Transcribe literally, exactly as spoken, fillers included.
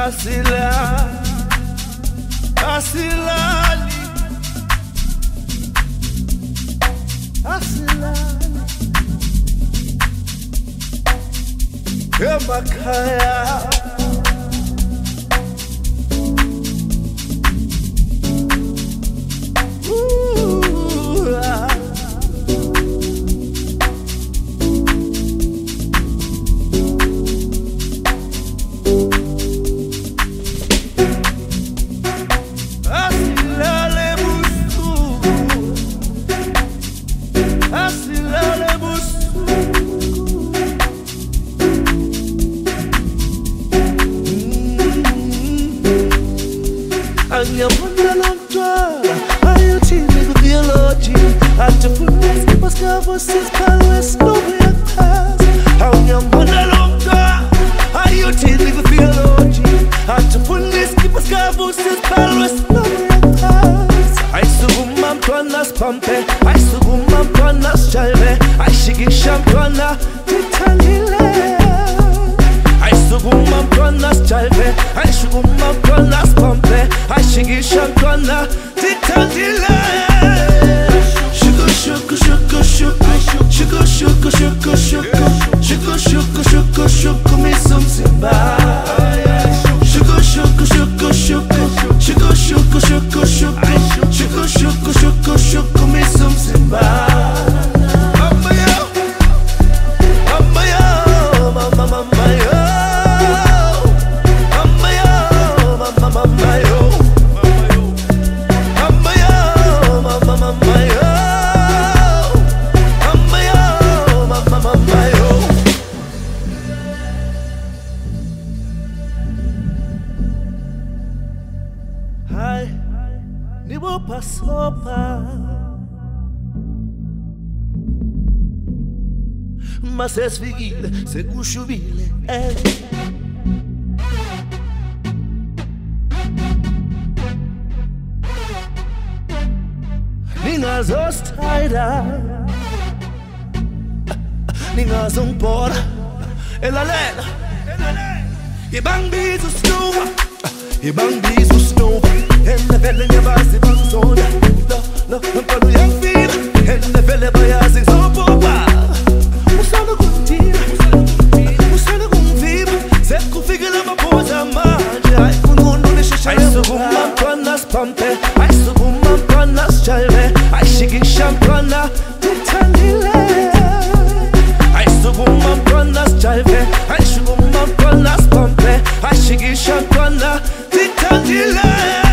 Asila, asilali, asilali, emakhaya. Anyamanda lantwala, ayuthini ku-theology atufundisa Pascal vocês palas no reactas. Anyamanda lantwala, ayuthini ku-theology atufundisa Pascal vocês palas no reactas. Aisukuma mtwana spampe, aisukuma mtwana shalve, aishikisha mtwana titangile. Aisukuma mtwana shalve, aishukuma mtwana spampe, aishikisha mtwana titangile. Shuku shuku shuku shuku, shuku shuku shuku shuku, shuku shuku shuku shuku misum simba. Shuku shuku shuku shuku, shuku shuku shuku shuku, shuku shuku shuku shuku misum simba. Mama yo, mama yo, mama mama yo, mama yo, mama mama yo, mama yo, mama mama yo, mama yo, mama mama yo. Hai, nibo pasopa mas esfigile, sekushubile eh. Ningazosthaida, ningazongibhora elalela, Ibangbiza usnuka, ibangbiza usnuka, endevele ngebazi bangizona, lo lo mntwana uyangifika, endevele bayazi ngizobuka. Usana kungithiba, usana kungiviba, sekufikile amaphuzu manje, hayi kunqondo lishesha. Ayisukuma mntwana siphampe, ayisukuma mntwana sijayele, ayishikisha mntwana tithandile. Ayisukuma mntwana sijayele, ayishukuma mntwana siphampe, ayishikisha mntwana tithandile.